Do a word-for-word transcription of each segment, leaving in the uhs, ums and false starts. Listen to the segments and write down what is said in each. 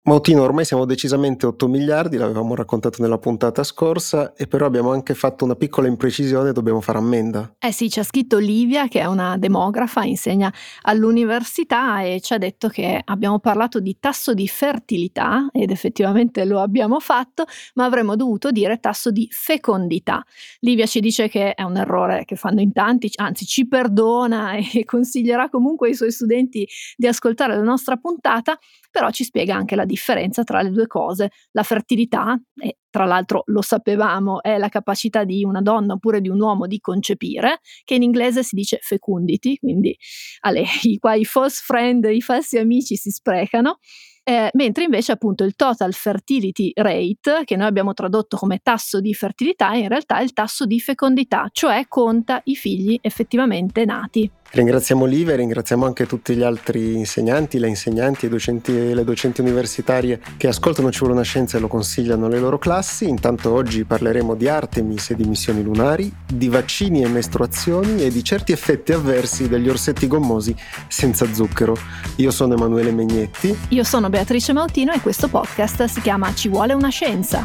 Mautino, ormai siamo decisamente otto miliardi, l'avevamo raccontato nella puntata scorsa, e però abbiamo anche fatto una piccola imprecisione, dobbiamo fare ammenda. Eh sì, ci ha scritto Livia, che è una demografa, insegna all'università e ci ha detto che abbiamo parlato di tasso di fertilità, ed effettivamente lo abbiamo fatto, ma avremmo dovuto dire tasso di fecondità. Livia ci dice che è un errore che fanno in tanti, anzi ci perdona e consiglierà comunque ai suoi studenti di ascoltare la nostra puntata, però ci spiega anche la differenza tra le due cose. La fertilità, e tra l'altro lo sapevamo, è la capacità di una donna oppure di un uomo di concepire, che in inglese si dice fecundity, quindi ale, i, qua i false friend, i falsi amici si sprecano. Eh, mentre invece appunto il total fertility rate, che noi abbiamo tradotto come tasso di fertilità, in realtà è il tasso di fecondità, cioè conta i figli effettivamente nati. Ringraziamo Live e ringraziamo anche tutti gli altri insegnanti, le insegnanti, i docenti e le docenti universitarie che ascoltano Ci vuole una scienza e lo consigliano alle loro classi. Intanto oggi parleremo di Artemis e di missioni lunari, di vaccini e mestruazioni e di certi effetti avversi degli orsetti gommosi senza zucchero. Io sono Emanuele Megnetti. Io sono Beatrice Mautino e questo podcast si chiama Ci vuole una scienza.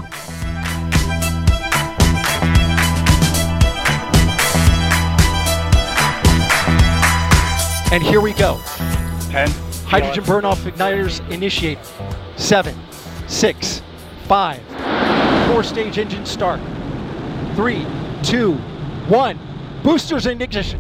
And here we go. ten. Hydrogen burn-off igniters initiate. Seven, six, five. Four-stage engine start. Three, two, one. Boosters in ignition.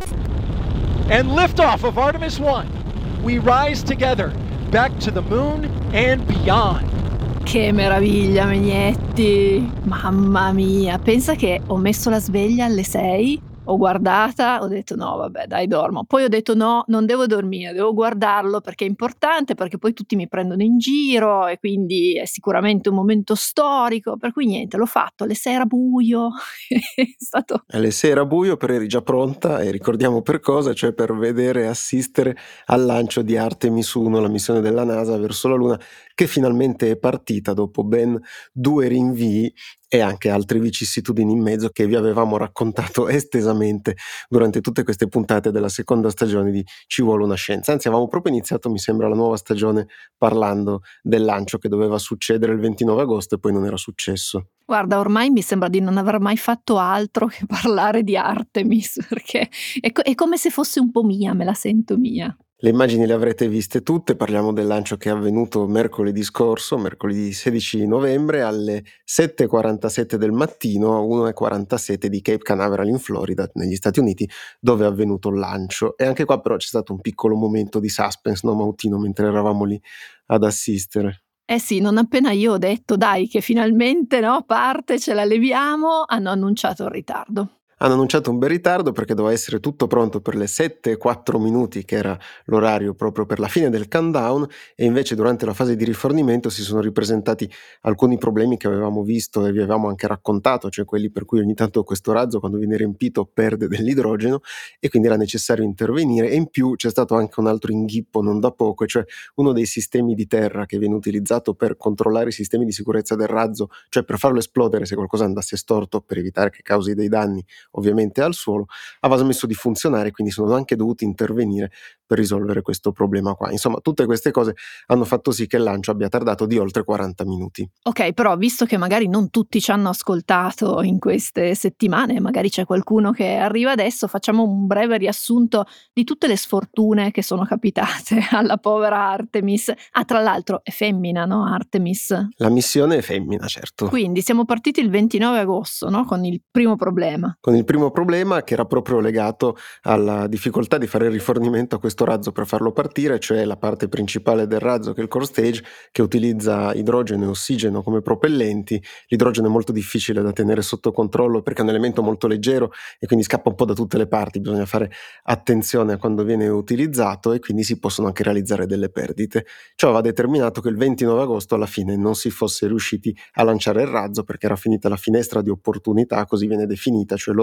And liftoff of Artemis one. We rise together back to the moon and beyond. Che meraviglia, Megnetti! Mamma mia, pensa che ho messo la sveglia alle sei, ho guardata, ho detto no vabbè dai dormo, poi ho detto no, non devo dormire, devo guardarlo perché è importante, perché poi tutti mi prendono in giro e quindi è sicuramente un momento storico, per cui niente, l'ho fatto, alle sei era buio, è stato... Alle sei era buio, però eri già pronta e ricordiamo per cosa, cioè per vedere e assistere al lancio di Artemis uno, la missione della NASA verso la Luna, che finalmente è partita dopo ben due rinvii e anche altre vicissitudini in mezzo che vi avevamo raccontato estesamente durante tutte queste puntate della seconda stagione di Ci vuole una scienza. Anzi, avevamo proprio iniziato, mi sembra, la nuova stagione parlando del lancio che doveva succedere il ventinove agosto e poi non era successo. Guarda, ormai mi sembra di non aver mai fatto altro che parlare di Artemis, perché è, co- è come se fosse un po' mia, me la sento mia. Le immagini le avrete viste tutte, parliamo del lancio che è avvenuto mercoledì scorso, mercoledì sedici novembre alle sette e quarantasette del mattino, uno e quarantasette di Cape Canaveral in Florida, negli Stati Uniti, dove è avvenuto il lancio. E anche qua però c'è stato un piccolo momento di suspense, no Mautino, mentre eravamo lì ad assistere. Eh sì, non appena io ho detto dai che finalmente no, parte, ce la leviamo, hanno annunciato il ritardo. Hanno annunciato un bel ritardo perché doveva essere tutto pronto per le sette e quattro minuti, che era l'orario proprio per la fine del countdown, e invece durante la fase di rifornimento si sono ripresentati alcuni problemi che avevamo visto e vi avevamo anche raccontato, cioè quelli per cui ogni tanto questo razzo, quando viene riempito, perde dell'idrogeno e quindi era necessario intervenire. E in più c'è stato anche un altro inghippo non da poco, cioè uno dei sistemi di terra che viene utilizzato per controllare i sistemi di sicurezza del razzo, cioè per farlo esplodere se qualcosa andasse storto, per evitare che causi dei danni ovviamente al suolo, aveva smesso di funzionare, quindi sono anche dovuti intervenire per risolvere questo problema qua. Insomma, tutte queste cose hanno fatto sì che il lancio abbia tardato di oltre quaranta minuti. Ok, però visto che magari non tutti ci hanno ascoltato in queste settimane, magari c'è qualcuno che arriva adesso, facciamo un breve riassunto di tutte le sfortune che sono capitate alla povera Artemis. Ah, tra l'altro è femmina, no? Artemis. La missione è femmina, certo. Quindi siamo partiti il ventinove agosto, no? Con il primo problema. Con il primo problema che era proprio legato alla difficoltà di fare il rifornimento a questo razzo per farlo partire, cioè la parte principale del razzo, che è il core stage, che utilizza idrogeno e ossigeno come propellenti. L'idrogeno è molto difficile da tenere sotto controllo perché è un elemento molto leggero e quindi scappa un po' da tutte le parti, bisogna fare attenzione a quando viene utilizzato e quindi si possono anche realizzare delle perdite. Ciò aveva determinato che il ventinove agosto alla fine non si fosse riusciti a lanciare il razzo perché era finita la finestra di opportunità, così viene definita, cioè l'ora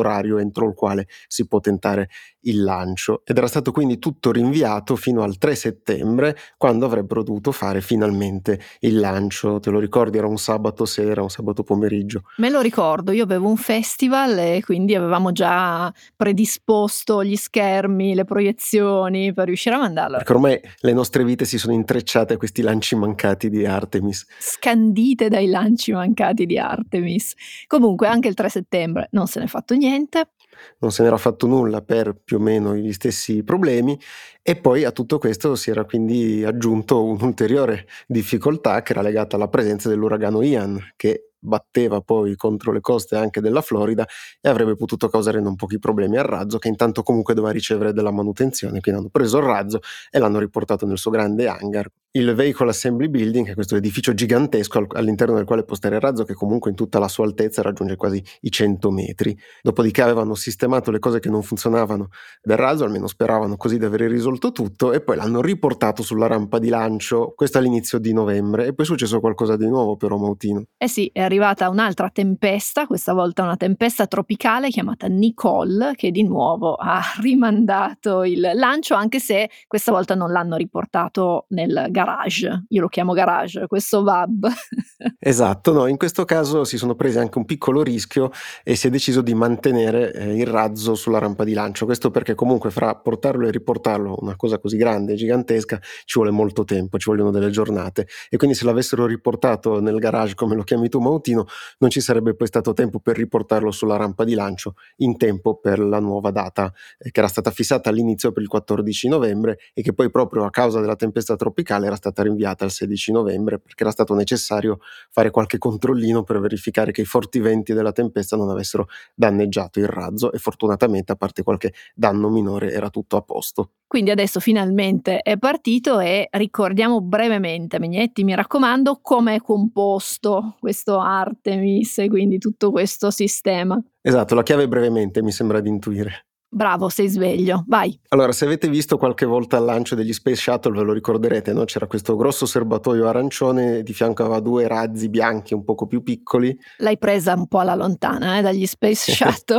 l'orario entro il quale si può tentare il lancio, ed era stato quindi tutto rinviato fino al tre settembre, quando avrebbero dovuto fare finalmente il lancio. Te lo ricordi? Era un sabato sera, un sabato pomeriggio. Me lo ricordo, io avevo un festival e quindi avevamo già predisposto gli schermi, le proiezioni per riuscire a mandarlo. Perché ormai le nostre vite si sono intrecciate a questi lanci mancati di Artemis. Scandite dai lanci mancati di Artemis. Comunque anche il tre settembre non se n'è fatto niente. Non se n'era fatto nulla per più o meno gli stessi problemi, e poi a tutto questo si era quindi aggiunto un'ulteriore difficoltà che era legata alla presenza dell'uragano Ian, che batteva poi contro le coste anche della Florida e avrebbe potuto causare non pochi problemi al razzo, che intanto comunque doveva ricevere della manutenzione. Quindi hanno preso il razzo e l'hanno riportato nel suo grande hangar, il Vehicle Assembly Building, che è questo edificio gigantesco all'interno del quale postare il razzo, che comunque in tutta la sua altezza raggiunge quasi i cento metri. Dopodiché avevano sistemato le cose che non funzionavano del razzo, almeno speravano così di aver risolto tutto, e poi l'hanno riportato sulla rampa di lancio, questo all'inizio di novembre. E poi è successo qualcosa di nuovo però, Mautino. Eh sì, è arrivata un'altra tempesta, questa volta una tempesta tropicale chiamata Nicole, che di nuovo ha rimandato il lancio, anche se questa volta non l'hanno riportato nel garage. Io lo chiamo garage, questo V A B. Esatto, no, in questo caso si sono presi anche un piccolo rischio e si è deciso di mantenere eh, il razzo sulla rampa di lancio. Questo perché comunque fra portarlo e riportarlo, una cosa così grande e gigantesca, ci vuole molto tempo, ci vogliono delle giornate, e quindi se l'avessero riportato nel garage, come lo chiami tu Mautino, non ci sarebbe poi stato tempo per riportarlo sulla rampa di lancio in tempo per la nuova data eh, che era stata fissata all'inizio per il quattordici novembre, e che poi proprio a causa della tempesta tropicale era stata rinviata al sedici novembre, perché era stato necessario fare qualche controllino per verificare che i forti venti della tempesta non avessero danneggiato il razzo, e fortunatamente, a parte qualche danno minore, era tutto a posto. Quindi adesso finalmente è partito, e ricordiamo brevemente, Megnetti, mi raccomando, come è composto questo Artemis e quindi tutto questo sistema. Esatto, la chiave brevemente mi sembra di intuire. Bravo, sei sveglio, vai. Allora, se avete visto qualche volta il lancio degli Space Shuttle ve lo ricorderete, no? C'era questo grosso serbatoio arancione, di fianco aveva due razzi bianchi un poco più piccoli. L'hai presa un po' alla lontana, eh, dagli Space Shuttle.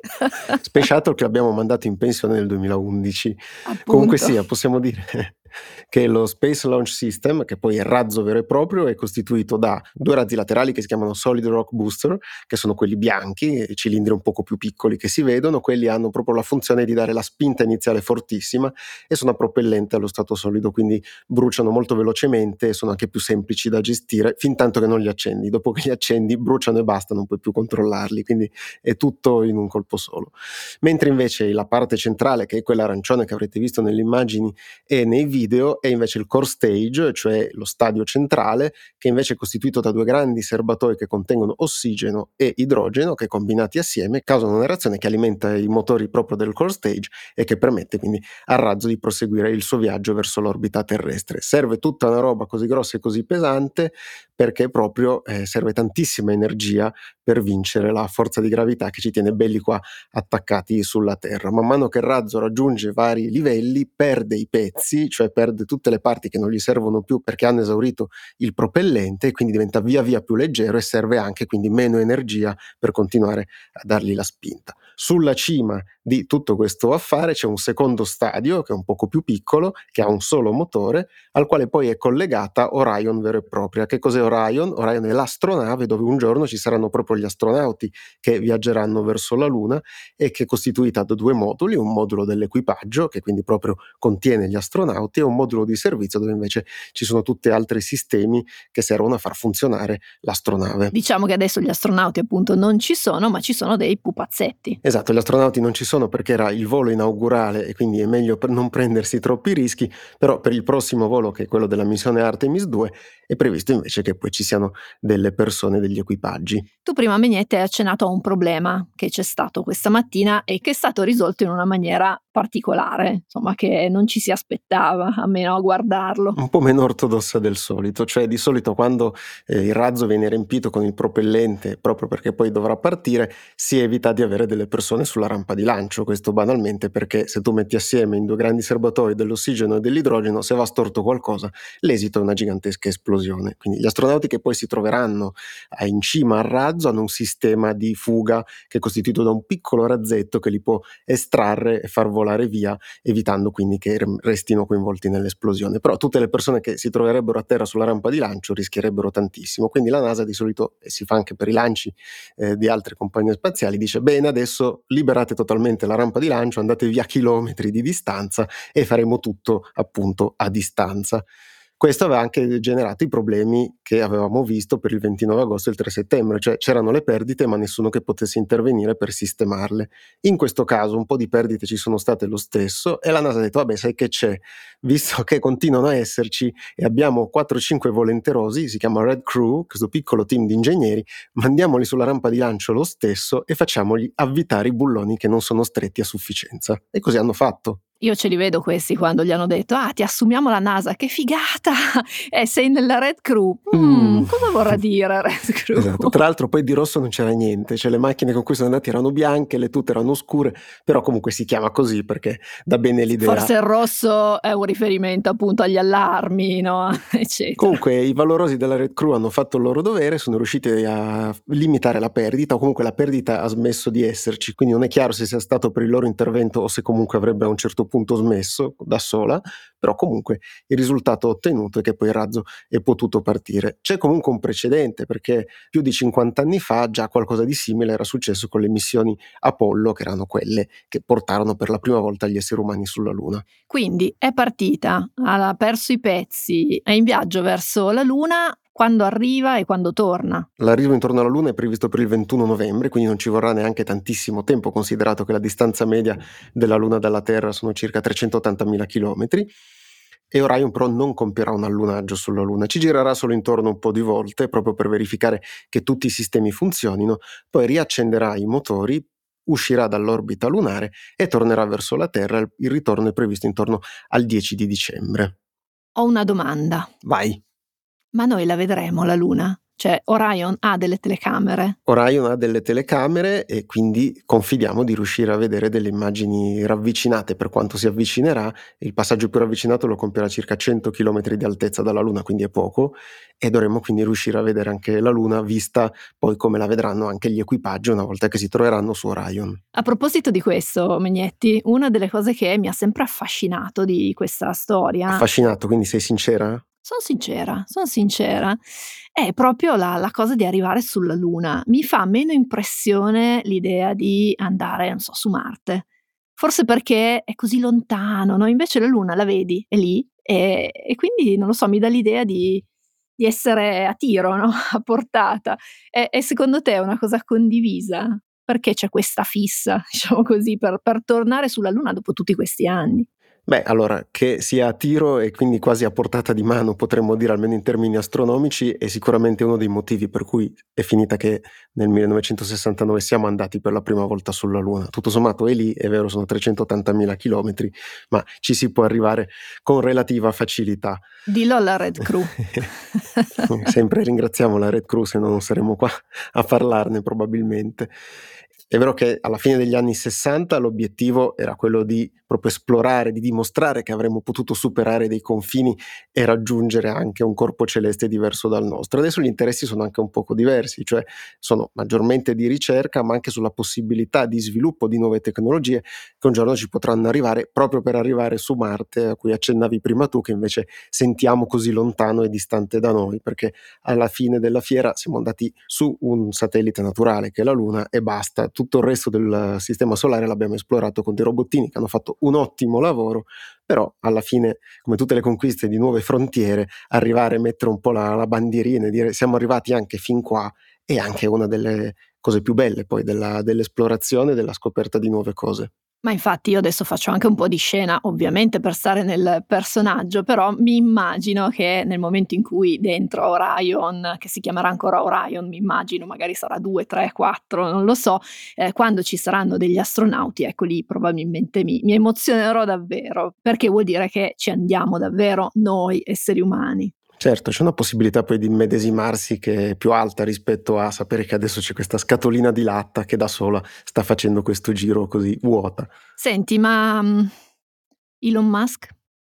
Space Shuttle che abbiamo mandato in pensione nel duemilaundici. Appunto. Comunque sia, possiamo dire che lo Space Launch System, che poi è il razzo vero e proprio, è costituito da due razzi laterali che si chiamano Solid Rock Booster, che sono quelli bianchi, cilindri un poco più piccoli che si vedono. Quelli hanno proprio la funzione di dare la spinta iniziale fortissima e sono a propellente allo stato solido, quindi bruciano molto velocemente e sono anche più semplici da gestire fin tanto che non li accendi. Dopo che li accendi bruciano e basta, non puoi più controllarli, quindi è tutto in un colpo solo. Mentre invece la parte centrale, che è quella arancione che avrete visto nelle immagini e nei video, è invece il core stage, cioè lo stadio centrale, che invece è costituito da due grandi serbatoi che contengono ossigeno e idrogeno, che combinati assieme causano una reazione che alimenta i motori proprio del core stage e che permette quindi al razzo di proseguire il suo viaggio verso l'orbita terrestre. Serve tutta una roba così grossa e così pesante perché proprio eh, serve tantissima energia per vincere la forza di gravità che ci tiene belli qua attaccati sulla Terra. Man mano che il razzo raggiunge vari livelli perde i pezzi, cioè perde tutte le parti che non gli servono più perché hanno esaurito il propellente, e quindi diventa via via più leggero e serve anche quindi meno energia per continuare a dargli la spinta. Sulla cima di tutto questo affare c'è un secondo stadio che è un poco più piccolo, che ha un solo motore, al quale poi è collegata Orion vero e propria. Che cos'è Orion? Orion è l'astronave dove un giorno ci saranno proprio gli astronauti che viaggeranno verso la Luna, e che è costituita da due moduli: un modulo dell'equipaggio, che quindi proprio contiene gli astronauti, e un modulo di servizio dove invece ci sono tutti altri sistemi che servono a far funzionare l'astronave. Diciamo che adesso gli astronauti appunto non ci sono, ma ci sono dei pupazzetti. Esatto, gli astronauti non ci sono perché era il volo inaugurale e quindi è meglio per non prendersi troppi rischi, però per il prossimo volo, che è quello della missione Artemis due, è previsto invece che poi ci siano delle persone, degli equipaggi. Tu prima, Megnetti, hai accennato a un problema che c'è stato questa mattina e che è stato risolto in una maniera particolare, insomma, che non ci si aspettava, almeno a guardarlo. Un po' meno ortodossa del solito, cioè di solito quando eh, il razzo viene riempito con il propellente, proprio perché poi dovrà partire, si evita di avere delle persone sulla rampa di lancio, questo banalmente perché se tu metti assieme in due grandi serbatoi dell'ossigeno e dell'idrogeno, se va storto qualcosa, l'esito è una gigantesca esplosione. Quindi gli astronauti che poi si troveranno in cima al razzo hanno un sistema di fuga che è costituito da un piccolo razzetto che li può estrarre e far volare via, evitando quindi che restino coinvolti nell'esplosione. Però tutte le persone che si troverebbero a terra sulla rampa di lancio rischierebbero tantissimo. Quindi la NASA di solito, e si fa anche per i lanci eh, di altre compagnie spaziali, dice: bene, adesso liberate totalmente la rampa di lancio, andate via chilometri di distanza e faremo tutto appunto a distanza. Questo aveva anche generato i problemi che avevamo visto per il ventinove agosto e il tre settembre, cioè c'erano le perdite ma nessuno che potesse intervenire per sistemarle. In questo caso un po' di perdite ci sono state lo stesso e la NASA ha detto: vabbè, sai che c'è, visto che continuano a esserci e abbiamo quattro cinque volenterosi, si chiama Red Crew, questo piccolo team di ingegneri, mandiamoli sulla rampa di lancio lo stesso e facciamogli avvitare i bulloni che non sono stretti a sufficienza. E così hanno fatto. Io ce li vedo questi quando gli hanno detto: ah, ti assumiamo la NASA, che figata, eh, sei nella Red Crew. Mm, mm. Cosa vorrà dire Red Crew? Esatto. Tra l'altro poi di rosso non c'era niente, cioè le macchine con cui sono andati erano bianche, le tute erano scure, però comunque si chiama così perché dà bene l'idea. Forse il rosso è un riferimento appunto agli allarmi, no? Eccetera. Comunque i valorosi della Red Crew hanno fatto il loro dovere, sono riusciti a limitare la perdita, o comunque la perdita ha smesso di esserci, quindi non è chiaro se sia stato per il loro intervento o se comunque avrebbe a un certo punto smesso da sola, però comunque il risultato ottenuto è che poi il razzo è potuto partire. C'è comunque un precedente perché più di cinquanta anni fa già qualcosa di simile era successo con le missioni Apollo, che erano quelle che portarono per la prima volta gli esseri umani sulla Luna. Quindi è partita, ha perso i pezzi, è in viaggio verso la Luna. Quando arriva e quando torna? L'arrivo intorno alla Luna è previsto per il ventuno novembre, quindi non ci vorrà neanche tantissimo tempo, considerato che la distanza media della Luna dalla Terra sono circa trecentottantamila chilometri. E Orion però non compierà un allunaggio sulla Luna, ci girerà solo intorno un po' di volte, proprio per verificare che tutti i sistemi funzionino, poi riaccenderà i motori, uscirà dall'orbita lunare e tornerà verso la Terra. Il ritorno è previsto intorno al dieci di dicembre. Ho una domanda. Vai. Ma noi la vedremo la Luna? Cioè Orion ha delle telecamere? Orion ha delle telecamere e quindi confidiamo di riuscire a vedere delle immagini ravvicinate per quanto si avvicinerà. Il passaggio più ravvicinato lo compierà a circa cento chilometri di altezza dalla Luna, quindi è poco, e dovremo quindi riuscire a vedere anche la Luna vista poi come la vedranno anche gli equipaggi una volta che si troveranno su Orion. A proposito di questo, Megnetti, una delle cose che mi ha sempre affascinato di questa storia... Affascinato, quindi sei sincera? Sono sincera, sono sincera. È proprio la, la cosa di arrivare sulla Luna. Mi fa meno impressione l'idea di andare, non so, su Marte. Forse perché è così lontano, no? Invece la Luna la vedi, è lì, e, e quindi, non lo so, mi dà l'idea di, di essere a tiro, no? A portata. E, e secondo te è una cosa condivisa? Perché c'è questa fissa, diciamo così, per, per tornare sulla Luna dopo tutti questi anni? Beh, allora, che sia a tiro e quindi quasi a portata di mano, potremmo dire almeno in termini astronomici, è sicuramente uno dei motivi per cui è finita che nel millenovecentosessantanove siamo andati per la prima volta sulla Luna. Tutto sommato è lì, è vero, sono trecentottantamila chilometri, ma ci si può arrivare con relativa facilità. Dillo alla Red Crew. Sempre ringraziamo la Red Crew, se no non saremo qua a parlarne probabilmente. È vero che alla fine degli anni sessanta l'obiettivo era quello di proprio esplorare, di dimostrare che avremmo potuto superare dei confini e raggiungere anche un corpo celeste diverso dal nostro. Adesso gli interessi sono anche un poco diversi, cioè sono maggiormente di ricerca, ma anche sulla possibilità di sviluppo di nuove tecnologie che un giorno ci potranno arrivare, proprio per arrivare su Marte, a cui accennavi prima tu, che invece sentiamo così lontano e distante da noi, perché alla fine della fiera siamo andati su un satellite naturale che è la Luna e basta. Tutto il resto del sistema solare l'abbiamo esplorato con dei robottini che hanno fatto un ottimo lavoro, però alla fine, come tutte le conquiste di nuove frontiere, arrivare a mettere un po' la, la bandierina e dire siamo arrivati anche fin qua è anche una delle cose più belle poi della, dell'esplorazione e della scoperta di nuove cose. Ma infatti io adesso faccio anche un po' di scena, ovviamente per stare nel personaggio, però mi immagino che nel momento in cui dentro Orion, che si chiamerà ancora Orion, mi immagino, magari sarà due, tre, quattro, non lo so, eh, quando ci saranno degli astronauti, ecco lì probabilmente mi, mi emozionerò davvero, perché vuol dire che ci andiamo davvero noi esseri umani. Certo, c'è una possibilità poi di immedesimarsi che è più alta rispetto a sapere che adesso c'è questa scatolina di latta che da sola sta facendo questo giro così vuota. Senti, ma um, Elon Musk?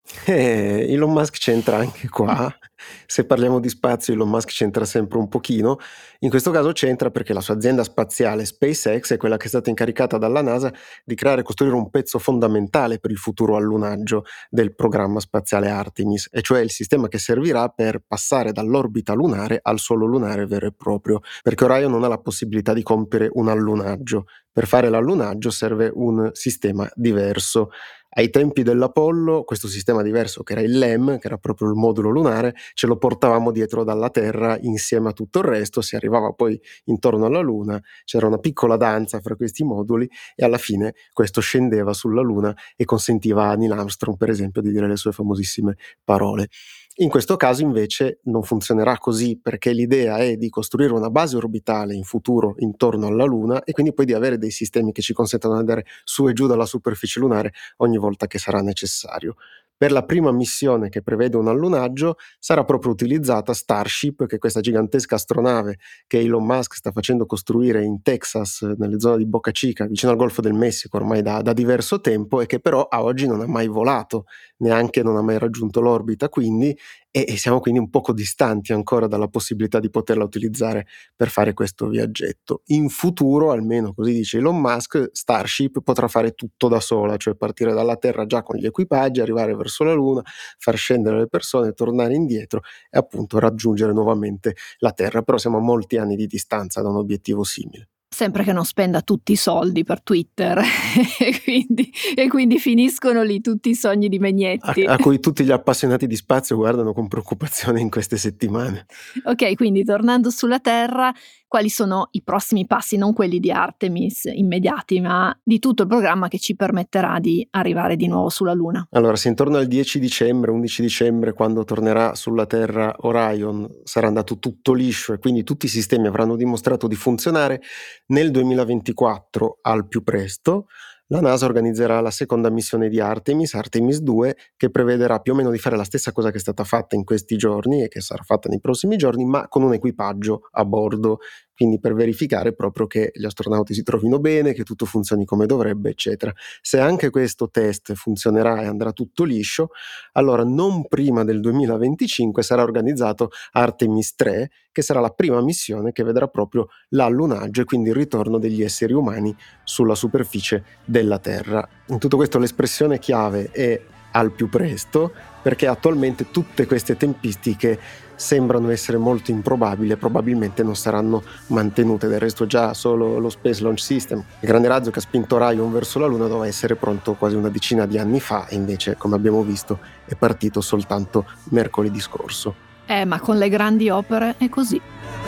Eh, Elon Musk c'entra anche qua. Se parliamo di spazio, Elon Musk c'entra sempre un pochino. In questo caso c'entra perché la sua azienda spaziale SpaceX è quella che è stata incaricata dalla NASA di creare e costruire un pezzo fondamentale per il futuro allunaggio del programma spaziale Artemis, e cioè il sistema che servirà per passare dall'orbita lunare al suolo lunare vero e proprio, perché Orion non ha la possibilità di compiere un allunaggio. Per fare l'allunaggio serve un sistema diverso. Ai tempi dell'Apollo questo sistema diverso, che era il L E M, che era proprio il modulo lunare, ce lo portavamo dietro dalla Terra insieme a tutto il resto, si arrivava poi intorno alla Luna, c'era una piccola danza fra questi moduli e alla fine questo scendeva sulla Luna e consentiva a Neil Armstrong, per esempio, di dire le sue famosissime parole. In questo caso invece non funzionerà così, perché l'idea è di costruire una base orbitale in futuro intorno alla Luna e quindi poi di avere dei sistemi che ci consentano di andare su e giù dalla superficie lunare ogni volta che sarà necessario. Per la prima missione, che prevede un allunaggio, sarà proprio utilizzata Starship, che è questa gigantesca astronave che Elon Musk sta facendo costruire in Texas, nelle zone di Boca Chica, vicino al Golfo del Messico, ormai da, da diverso tempo, e che però a oggi non ha mai volato, neanche non ha mai raggiunto l'orbita, quindi e, e siamo quindi un poco distanti ancora dalla possibilità di poterla utilizzare per fare questo viaggetto. In futuro, almeno così dice Elon Musk, Starship potrà fare tutto da sola, cioè partire dalla Terra già con gli equipaggi, arrivare verso la Luna, far scendere le persone, tornare indietro e appunto raggiungere nuovamente la Terra, però siamo a molti anni di distanza da un obiettivo simile. Sempre che non spenda tutti i soldi per Twitter e, quindi, e quindi finiscono lì tutti i sogni di Megnetti. A, a cui tutti gli appassionati di spazio guardano con preoccupazione in queste settimane. Ok, quindi tornando sulla Terra, quali sono i prossimi passi, non quelli di Artemis immediati, ma di tutto il programma che ci permetterà di arrivare di nuovo sulla Luna? Allora, se intorno al dieci dicembre, undici dicembre, quando tornerà sulla Terra Orion, sarà andato tutto liscio e quindi tutti i sistemi avranno dimostrato di funzionare, nel duemilaventiquattro al più presto la NASA organizzerà la seconda missione di Artemis, Artemis due, che prevederà più o meno di fare la stessa cosa che è stata fatta in questi giorni e che sarà fatta nei prossimi giorni, ma con un equipaggio a bordo, quindi per verificare proprio che gli astronauti si trovino bene, che tutto funzioni come dovrebbe, eccetera. Se anche questo test funzionerà e andrà tutto liscio, allora non prima del duemilaventicinque sarà organizzato Artemis tre, che sarà la prima missione che vedrà proprio l'allunaggio e quindi il ritorno degli esseri umani sulla superficie della Terra. In tutto questo l'espressione chiave è al più presto, perché attualmente tutte queste tempistiche sembrano essere molto improbabili e probabilmente non saranno mantenute. Del resto già solo lo Space Launch System, il grande razzo che ha spinto Orion verso la Luna, doveva essere pronto quasi una decina di anni fa e invece, come abbiamo visto, è partito soltanto mercoledì scorso. Eh, ma con le grandi opere è così.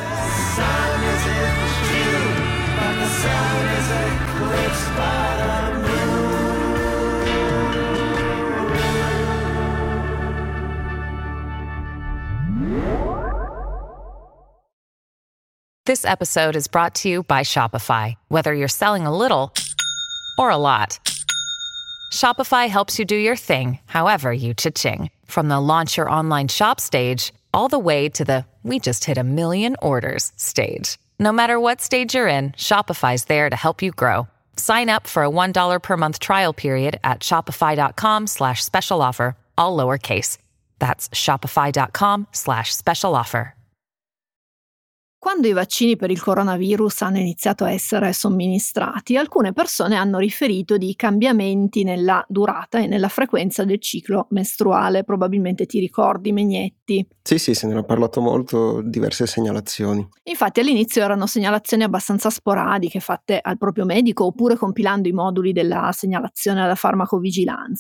This episode is brought to you by Shopify. Whether you're selling a little or a lot, Shopify helps you do your thing, however you cha-ching. From the launch your online shop stage, all the way to the we just hit a million orders stage. No matter what stage you're in, Shopify's there to help you grow. Sign up for a one dollar per month trial period at shopify.com slash special offer, all lowercase. That's shopify.com slash special offer. Quando i vaccini per il coronavirus hanno iniziato a essere somministrati, alcune persone hanno riferito di cambiamenti nella durata e nella frequenza del ciclo mestruale. Probabilmente ti ricordi, Megnetti? Sì, sì, se ne era parlato molto, diverse segnalazioni. Infatti all'inizio erano segnalazioni abbastanza sporadiche fatte al proprio medico oppure compilando i moduli della segnalazione alla farmacovigilanza.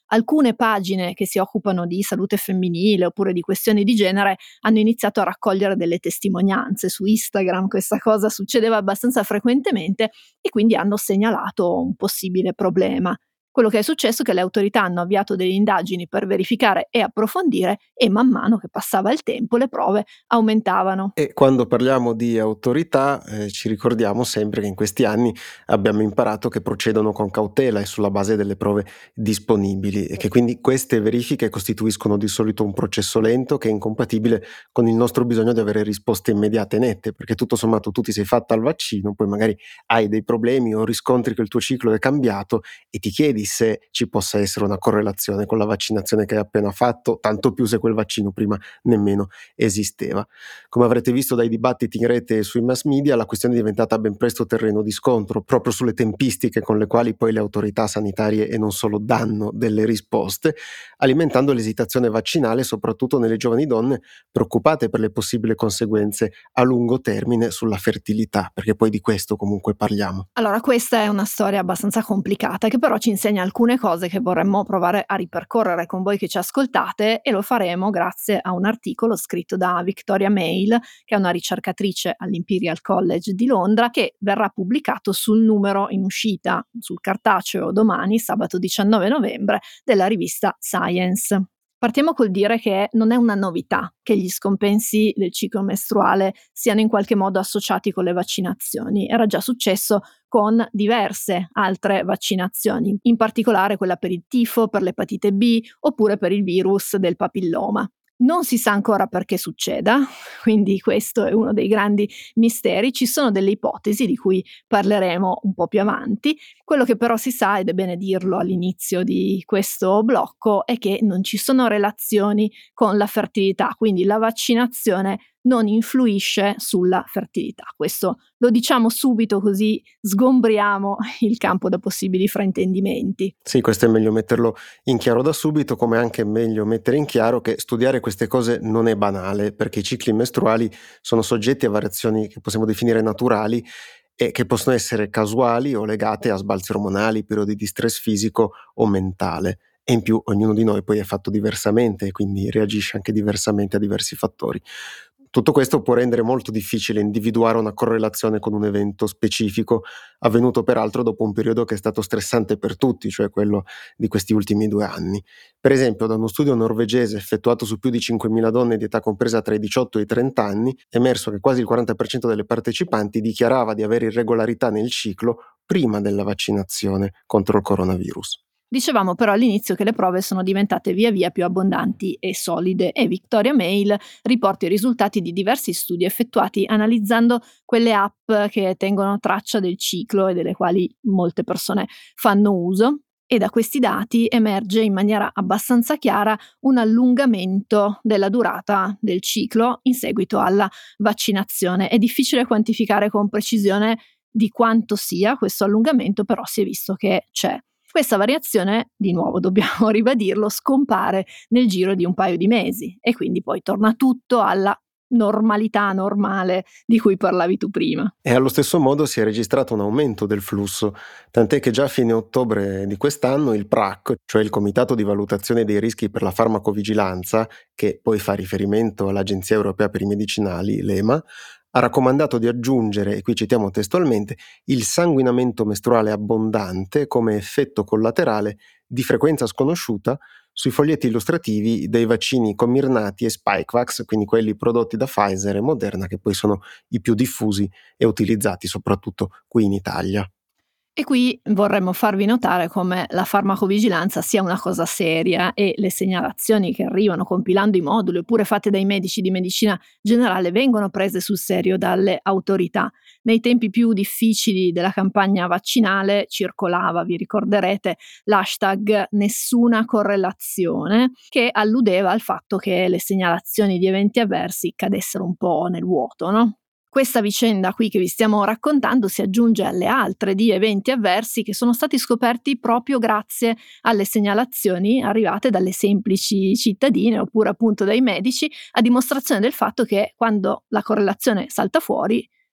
Alcune pagine che si occupano di salute femminile oppure di questioni di genere hanno iniziato a raccogliere delle testimonianze su Instagram. Questa cosa succedeva abbastanza frequentemente e quindi hanno segnalato un possibile problema. Quello che è successo è che le autorità hanno avviato delle indagini per verificare e approfondire, e man mano che passava il tempo le prove aumentavano. E quando parliamo di autorità, eh, ci ricordiamo sempre che in questi anni abbiamo imparato che procedono con cautela e sulla base delle prove disponibili, e che quindi queste verifiche costituiscono di solito un processo lento che è incompatibile con il nostro bisogno di avere risposte immediate e nette, perché tutto sommato tu ti sei fatta al vaccino, poi magari hai dei problemi o riscontri che il tuo ciclo è cambiato e ti chiedi se ci possa essere una correlazione con la vaccinazione che hai appena fatto, tanto più se quel vaccino prima nemmeno esisteva. Come avrete visto dai dibattiti in rete e sui mass media, la questione è diventata ben presto terreno di scontro, proprio sulle tempistiche con le quali poi le autorità sanitarie e non solo danno delle risposte, alimentando l'esitazione vaccinale soprattutto nelle giovani donne preoccupate per le possibili conseguenze a lungo termine sulla fertilità, perché poi di questo comunque parliamo. Allora, questa è una storia abbastanza complicata che però ci insegna alcune cose che vorremmo provare a ripercorrere con voi che ci ascoltate, e lo faremo grazie a un articolo scritto da Victoria Mail, che è una ricercatrice all'Imperial College di Londra, che verrà pubblicato sul numero in uscita sul cartaceo domani, sabato diciannove novembre, della rivista Science. Partiamo col dire che non è una novità che gli scompensi del ciclo mestruale siano in qualche modo associati con le vaccinazioni. Era già successo con diverse altre vaccinazioni, in particolare quella per il tifo, per l'epatite B oppure per il virus del papilloma. Non si sa ancora perché succeda, quindi questo è uno dei grandi misteri. Ci sono delle ipotesi di cui parleremo un po' più avanti. Quello che però si sa, ed è bene dirlo all'inizio di questo blocco, è che non ci sono relazioni con la fertilità, quindi la vaccinazione non influisce sulla fertilità. Questo lo diciamo subito, così sgombriamo il campo da possibili fraintendimenti. Sì, questo è meglio metterlo in chiaro da subito, come è anche meglio mettere in chiaro che studiare queste cose non è banale, perché i cicli mestruali sono soggetti a variazioni che possiamo definire naturali e che possono essere casuali o legate a sbalzi ormonali, periodi di stress fisico o mentale. E in più ognuno di noi poi è fatto diversamente e quindi reagisce anche diversamente a diversi fattori. Tutto questo può rendere molto difficile individuare una correlazione con un evento specifico, avvenuto peraltro dopo un periodo che è stato stressante per tutti, cioè quello di questi ultimi due anni. Per esempio, da uno studio norvegese effettuato su più di cinquemila donne di età compresa tra i diciotto e i trenta anni, è emerso che quasi il quaranta per cento delle partecipanti dichiarava di avere irregolarità nel ciclo prima della vaccinazione contro il coronavirus. Dicevamo però all'inizio che le prove sono diventate via via più abbondanti e solide, e Victoria Mail riporta i risultati di diversi studi effettuati analizzando quelle app che tengono traccia del ciclo e delle quali molte persone fanno uso. E da questi dati emerge in maniera abbastanza chiara un allungamento della durata del ciclo in seguito alla vaccinazione. È difficile quantificare con precisione di quanto sia questo allungamento, però si è visto che c'è. Questa variazione, di nuovo dobbiamo ribadirlo, scompare nel giro di un paio di mesi e quindi poi torna tutto alla normalità normale di cui parlavi tu prima. E allo stesso modo si è registrato un aumento del flusso, tant'è che già a fine ottobre di quest'anno il P R A C, cioè il Comitato di Valutazione dei Rischi per la Farmacovigilanza, che poi fa riferimento all'Agenzia Europea per i Medicinali, l'E M A, ha raccomandato di aggiungere, e qui citiamo testualmente, il sanguinamento mestruale abbondante come effetto collaterale di frequenza sconosciuta sui foglietti illustrativi dei vaccini Comirnaty e Spikevax, quindi quelli prodotti da Pfizer e Moderna, che poi sono i più diffusi e utilizzati soprattutto qui in Italia. E qui vorremmo farvi notare come la farmacovigilanza sia una cosa seria e le segnalazioni che arrivano compilando i moduli oppure fatte dai medici di medicina generale vengono prese sul serio dalle autorità. Nei tempi più difficili della campagna vaccinale circolava, vi ricorderete, l'hashtag nessuna correlazione, che alludeva al fatto che le segnalazioni di eventi avversi cadessero un po' nel vuoto, no? Questa vicenda qui che vi stiamo raccontando si aggiunge alle altre di eventi avversi che sono stati scoperti proprio grazie alle segnalazioni arrivate dalle semplici cittadine oppure appunto dai medici, a dimostrazione del fatto che quando la correlazione salta fuori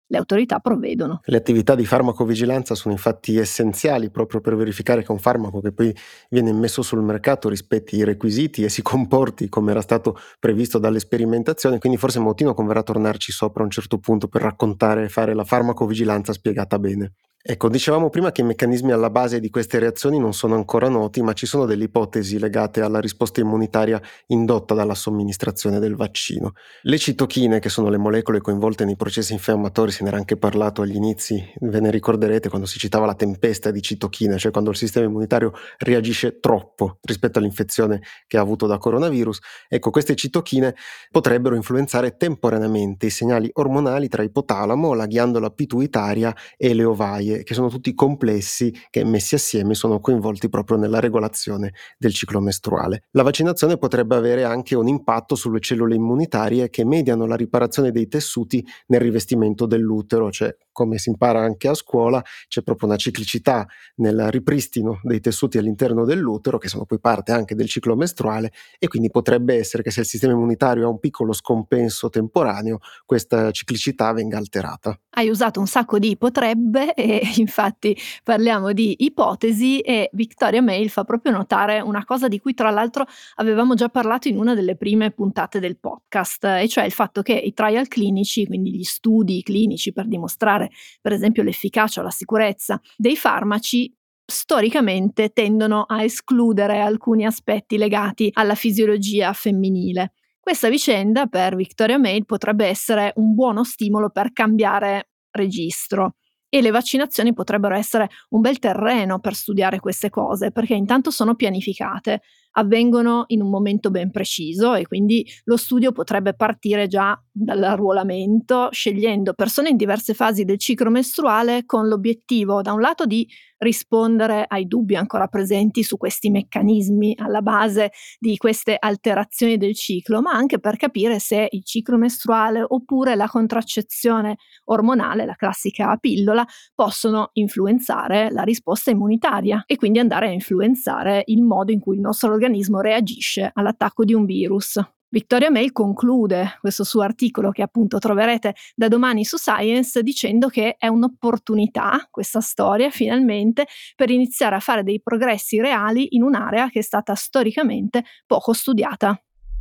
le autorità provvedono. Le attività di farmacovigilanza sono infatti essenziali proprio per verificare che un farmaco che poi viene messo sul mercato rispetti i requisiti e si comporti come era stato previsto dalle sperimentazioni, quindi forse Mautino converrà tornarci sopra a un certo punto per raccontare e fare la farmacovigilanza spiegata bene. Ecco, dicevamo prima che i meccanismi alla base di queste reazioni non sono ancora noti, ma ci sono delle ipotesi legate alla risposta immunitaria indotta dalla somministrazione del vaccino. Le citochine, che sono le molecole coinvolte nei processi infiammatori, se ne era anche parlato agli inizi, ve ne ricorderete quando si citava la tempesta di citochine, cioè quando il sistema immunitario reagisce troppo rispetto all'infezione che ha avuto da coronavirus. Ecco, queste citochine potrebbero influenzare temporaneamente i segnali ormonali tra ipotalamo, la ghiandola pituitaria e le ovaie, che sono tutti complessi che messi assieme sono coinvolti proprio nella regolazione del ciclo mestruale. La vaccinazione potrebbe avere anche un impatto sulle cellule immunitarie che mediano la riparazione dei tessuti nel rivestimento dell'utero, cioè come si impara anche a scuola c'è proprio una ciclicità nel ripristino dei tessuti all'interno dell'utero che sono poi parte anche del ciclo mestruale, e quindi potrebbe essere che se il sistema immunitario ha un piccolo scompenso temporaneo questa ciclicità venga alterata. Hai usato un sacco di potrebbe e infatti parliamo di ipotesi, e Victoria Mail fa proprio notare una cosa di cui tra l'altro avevamo già parlato in una delle prime puntate del podcast, e cioè il fatto che i trial clinici, quindi gli studi clinici per dimostrare per esempio l'efficacia o la sicurezza dei farmaci, storicamente tendono a escludere alcuni aspetti legati alla fisiologia femminile. Questa vicenda per Victoria Mail potrebbe essere un buono stimolo per cambiare registro, e le vaccinazioni potrebbero essere un bel terreno per studiare queste cose, perché intanto sono pianificate, avvengono in un momento ben preciso e quindi lo studio potrebbe partire già dall'arruolamento, scegliendo persone in diverse fasi del ciclo mestruale con l'obiettivo da un lato di rispondere ai dubbi ancora presenti su questi meccanismi alla base di queste alterazioni del ciclo, ma anche per capire se il ciclo mestruale oppure la contraccezione ormonale, la classica pillola, possono influenzare la risposta immunitaria e quindi andare a influenzare il modo in cui il nostro organismo reagisce all'attacco di un virus. Victoria Mail conclude questo suo articolo, che appunto troverete da domani su Science, dicendo che è un'opportunità, questa storia, finalmente, per iniziare a fare dei progressi reali in un'area che è stata storicamente poco studiata.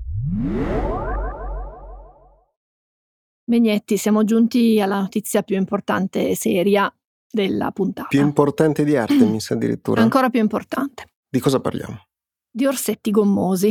Megnetti, siamo giunti alla notizia più importante e seria della puntata. Più importante di Artemis addirittura? Ancora più importante. Di cosa parliamo? Di orsetti gommosi.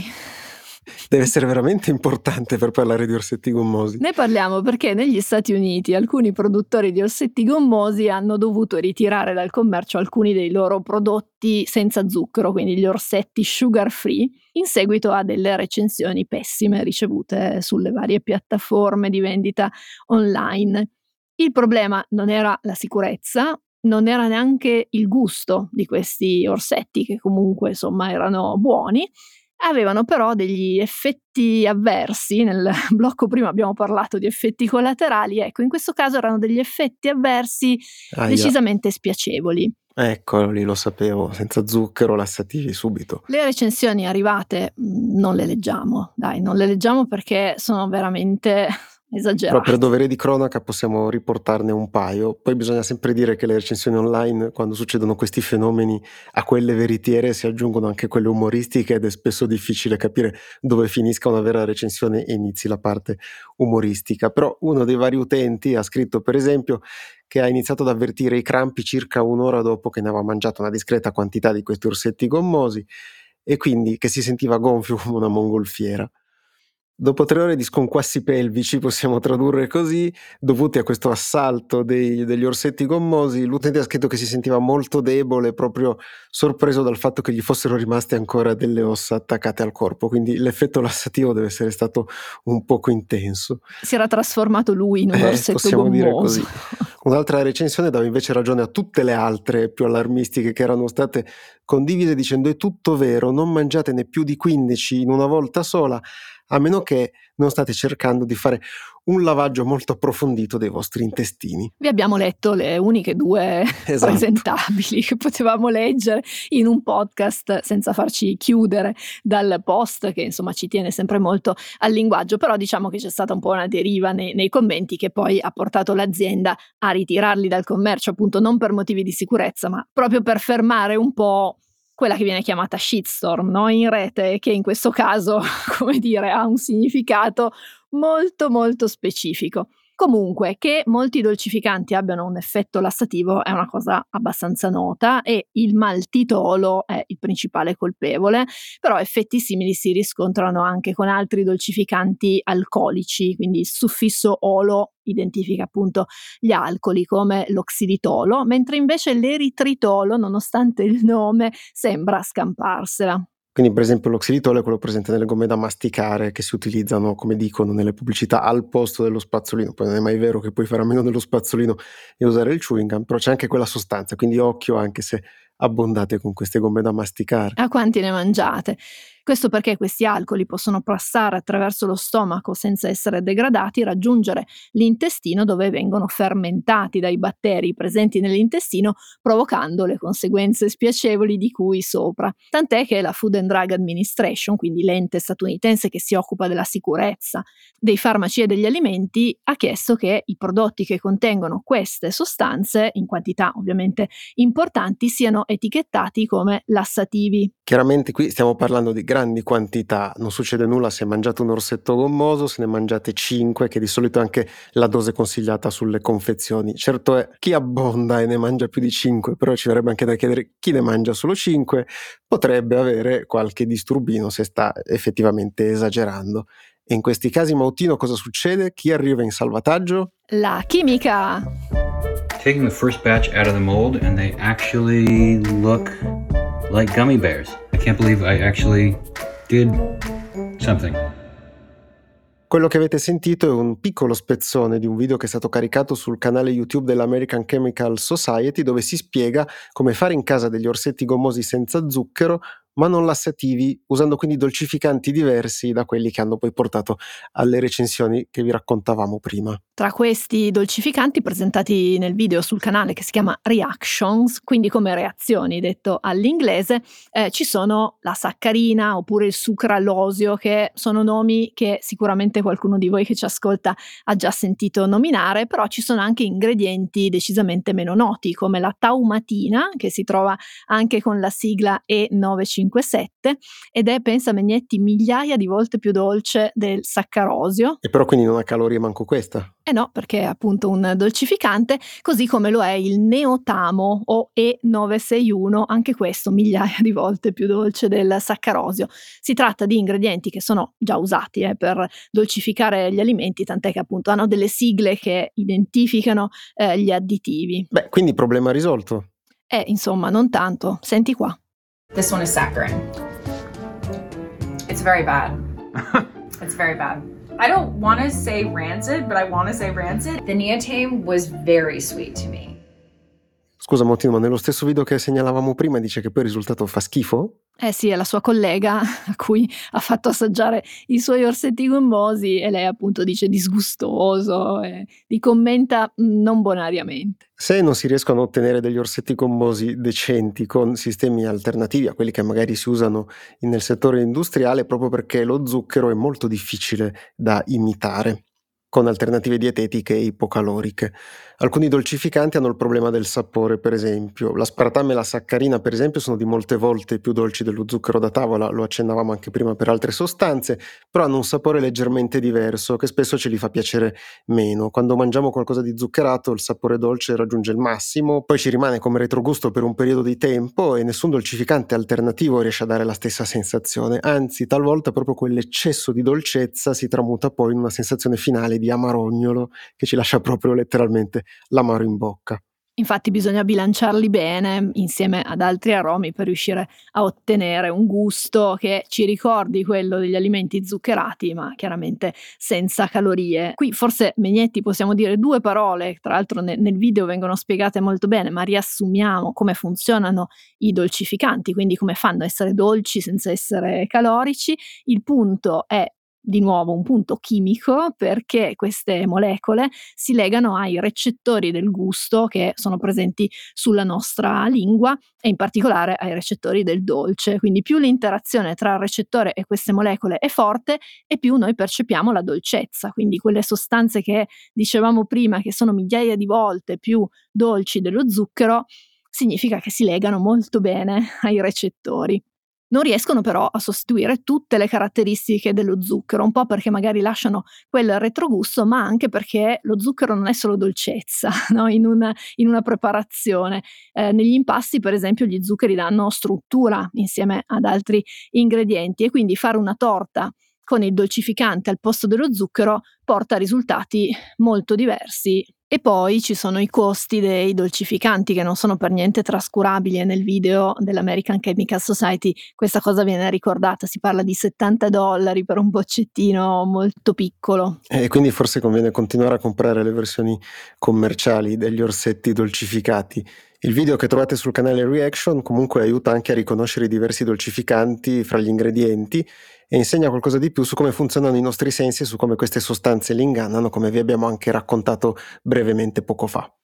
Deve essere veramente importante per parlare di orsetti gommosi. Ne parliamo perché negli Stati Uniti alcuni produttori di orsetti gommosi hanno dovuto ritirare dal commercio alcuni dei loro prodotti senza zucchero, quindi gli orsetti sugar free, in seguito a delle recensioni pessime ricevute sulle varie piattaforme di vendita online. Il problema non era la sicurezza, non era neanche il gusto di questi orsetti, che comunque insomma erano buoni. Avevano però degli effetti avversi. Nel blocco prima abbiamo parlato di effetti collaterali, ecco, in questo caso erano degli effetti avversi Aia. decisamente spiacevoli. Ecco, lì lo sapevo, senza zucchero, lassativi subito. Le recensioni arrivate mh, non le leggiamo, dai, non le leggiamo perché sono veramente esagerate. Però per dovere di cronaca possiamo riportarne un paio. Poi bisogna sempre dire che le recensioni online, quando succedono questi fenomeni, a quelle veritiere si aggiungono anche quelle umoristiche, ed è spesso difficile capire dove finisca una vera recensione e inizi la parte umoristica. Però uno dei vari utenti ha scritto, per esempio, che ha iniziato ad avvertire i crampi circa un'ora dopo che ne aveva mangiato una discreta quantità di questi orsetti gommosi, e quindi che si sentiva gonfio come una mongolfiera. Dopo tre ore di sconquassi pelvici, possiamo tradurre così, dovuti a questo assalto dei, degli orsetti gommosi, l'utente ha scritto che si sentiva molto debole, proprio sorpreso dal fatto che gli fossero rimaste ancora delle ossa attaccate al corpo, quindi l'effetto lassativo deve essere stato un poco intenso. Si era trasformato lui in un eh, orsetto possiamo gommoso. Dire così. Un'altra recensione dava invece ragione a tutte le altre più allarmistiche che erano state condivise, dicendo: è tutto vero, non mangiate ne più di quindici in una volta sola, a meno che non state cercando di fare un lavaggio molto approfondito dei vostri intestini. Vi abbiamo letto le uniche due Esatto. presentabili che potevamo leggere in un podcast senza farci chiudere dal post, che insomma ci tiene sempre molto al linguaggio, però diciamo che c'è stata un po' una deriva nei, nei commenti che poi ha portato l'azienda a ritirarli dal commercio, appunto non per motivi di sicurezza, ma proprio per fermare un po' quella che viene chiamata shitstorm, no? In rete, che in questo caso, come dire, ha un significato molto molto specifico. Comunque, che molti dolcificanti abbiano un effetto lassativo è una cosa abbastanza nota e il maltitolo è il principale colpevole, però effetti simili si riscontrano anche con altri dolcificanti alcolici, quindi il suffisso olo identifica appunto gli alcoli come l'oxilitolo, mentre invece l'eritritolo, nonostante il nome, sembra scamparsela. Quindi per esempio l'oxilitolo è quello presente nelle gomme da masticare che si utilizzano, come dicono nelle pubblicità, al posto dello spazzolino. Poi non è mai vero che puoi fare a meno dello spazzolino e usare il chewing gum, però c'è anche quella sostanza, quindi occhio anche se abbondate con queste gomme da masticare. A quanti ne mangiate? Questo perché questi alcoli possono passare attraverso lo stomaco senza essere degradati, raggiungere l'intestino dove vengono fermentati dai batteri presenti nell'intestino, provocando le conseguenze spiacevoli di cui sopra. Tant'è che la Food and Drug Administration, quindi l'ente statunitense che si occupa della sicurezza dei farmaci e degli alimenti, ha chiesto che i prodotti che contengono queste sostanze, in quantità ovviamente importanti, siano etichettati come lassativi. Chiaramente qui stiamo parlando di grandi quantità, non succede nulla se mangiate un orsetto gommoso, se ne mangiate cinque, che di solito è anche la dose consigliata sulle confezioni. Certo è chi abbonda e ne mangia più di cinque, però ci verrebbe anche da chiedere chi ne mangia solo cinque, potrebbe avere qualche disturbino se sta effettivamente esagerando. E in questi casi, Mautino, cosa succede? Chi arriva in salvataggio? La chimica! Taking the first batch out of the mold and they actually look like gummy bears. I can't believe I actually did something. Quello che avete sentito è un piccolo spezzone di un video che è stato caricato sul canale YouTube dell'American Chemical Society, dove si spiega come fare in casa degli orsetti gommosi senza zucchero ma non lassativi, usando quindi dolcificanti diversi da quelli che hanno poi portato alle recensioni che vi raccontavamo prima. Tra questi dolcificanti presentati nel video sul canale, che si chiama Reactions, quindi come reazioni detto all'inglese, eh, ci sono la saccarina oppure il sucralosio, che sono nomi che sicuramente qualcuno di voi che ci ascolta ha già sentito nominare, però ci sono anche ingredienti decisamente meno noti come la taumatina, che si trova anche con la sigla E nove cinque sette ed è, pensa Megnetti, migliaia di volte più dolce del saccarosio. E però quindi non ha calorie manco questa? Eh no, perché è appunto un dolcificante, così come lo è il neotamo o E nove sei uno, anche questo migliaia di volte più dolce del saccarosio. Si tratta di ingredienti che sono già usati eh, per dolcificare gli alimenti, tant'è che appunto hanno delle sigle che identificano eh, gli additivi. Beh, quindi problema risolto. Eh, insomma, non tanto. Senti qua. This one is saccharin. It's very bad. It's very bad. I don't want to say rancid, but I want to say rancid. The neotame was very sweet to me. Scusa Mautino, ma nello stesso video che segnalavamo prima dice che poi il risultato fa schifo? Eh sì, è la sua collega a cui ha fatto assaggiare i suoi orsetti gommosi e lei appunto dice disgustoso e li commenta non bonariamente. Se non si riescono a ottenere degli orsetti gommosi decenti con sistemi alternativi a quelli che magari si usano nel settore industriale, proprio perché lo zucchero è molto difficile da imitare con alternative dietetiche e ipocaloriche. Alcuni dolcificanti hanno il problema del sapore, per esempio. L'aspartame e la saccarina, per esempio, sono di molte volte più dolci dello zucchero da tavola, lo accennavamo anche prima per altre sostanze, però hanno un sapore leggermente diverso che spesso ce li fa piacere meno. Quando mangiamo qualcosa di zuccherato il sapore dolce raggiunge il massimo, poi ci rimane come retrogusto per un periodo di tempo e nessun dolcificante alternativo riesce a dare la stessa sensazione, anzi talvolta proprio quell'eccesso di dolcezza si tramuta poi in una sensazione finale di amarognolo che ci lascia proprio letteralmente l'amaro in bocca. Infatti bisogna bilanciarli bene insieme ad altri aromi per riuscire a ottenere un gusto che ci ricordi quello degli alimenti zuccherati, ma chiaramente senza calorie. Qui forse, Megnetti, possiamo dire due parole, tra l'altro nel, nel video vengono spiegate molto bene, ma riassumiamo come funzionano i dolcificanti, quindi come fanno a essere dolci senza essere calorici. Il punto è di nuovo un punto chimico, perché queste molecole si legano ai recettori del gusto che sono presenti sulla nostra lingua e in particolare ai recettori del dolce. Quindi più l'interazione tra il recettore e queste molecole è forte e più noi percepiamo la dolcezza. Quindi quelle sostanze che dicevamo prima che sono migliaia di volte più dolci dello zucchero significa che si legano molto bene ai recettori. Non riescono però a sostituire tutte le caratteristiche dello zucchero, un po' perché magari lasciano quel retrogusto, ma anche perché lo zucchero non è solo dolcezza, no? in, una, in una preparazione. Eh, negli impasti, per esempio, gli zuccheri danno struttura insieme ad altri ingredienti, e quindi fare una torta con il dolcificante al posto dello zucchero porta a risultati molto diversi. E poi ci sono i costi dei dolcificanti che non sono per niente trascurabili, e nel video dell'American Chemical Society questa cosa viene ricordata, si parla di settanta dollari per un boccettino molto piccolo. E quindi forse conviene continuare a comprare le versioni commerciali degli orsetti dolcificati. Il video che trovate sul canale Reaction comunque aiuta anche a riconoscere i diversi dolcificanti fra gli ingredienti e insegna qualcosa di più su come funzionano i nostri sensi e su come queste sostanze li ingannano, come vi abbiamo anche raccontato brevemente poco fa.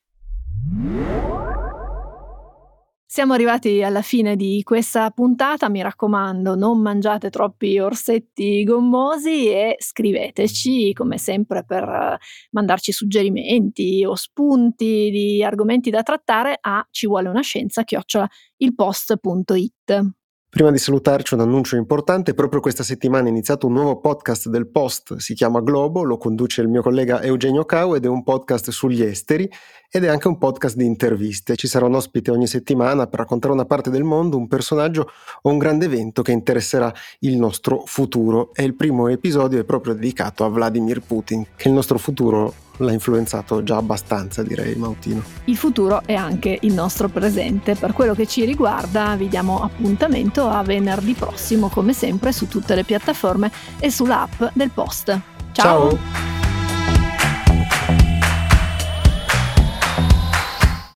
Siamo arrivati alla fine di questa puntata, mi raccomando, non mangiate troppi orsetti gommosi e scriveteci come sempre per mandarci suggerimenti o spunti di argomenti da trattare a ci vuole una scienza chiocciola ilpost punto it. Prima di salutarci un annuncio importante: proprio questa settimana è iniziato un nuovo podcast del Post, si chiama Globo, lo conduce il mio collega Eugenio Cau ed è un podcast sugli esteri ed è anche un podcast di interviste. Ci sarà un ospite ogni settimana per raccontare una parte del mondo, un personaggio o un grande evento che interesserà il nostro futuro, e il primo episodio è proprio dedicato a Vladimir Putin, che il nostro futuro l'ha influenzato già abbastanza, direi, Mautino. Il futuro è anche il nostro presente. Per quello che ci riguarda vi diamo appuntamento a venerdì prossimo, come sempre, su tutte le piattaforme e sull'app del Post. Ciao! Ciao.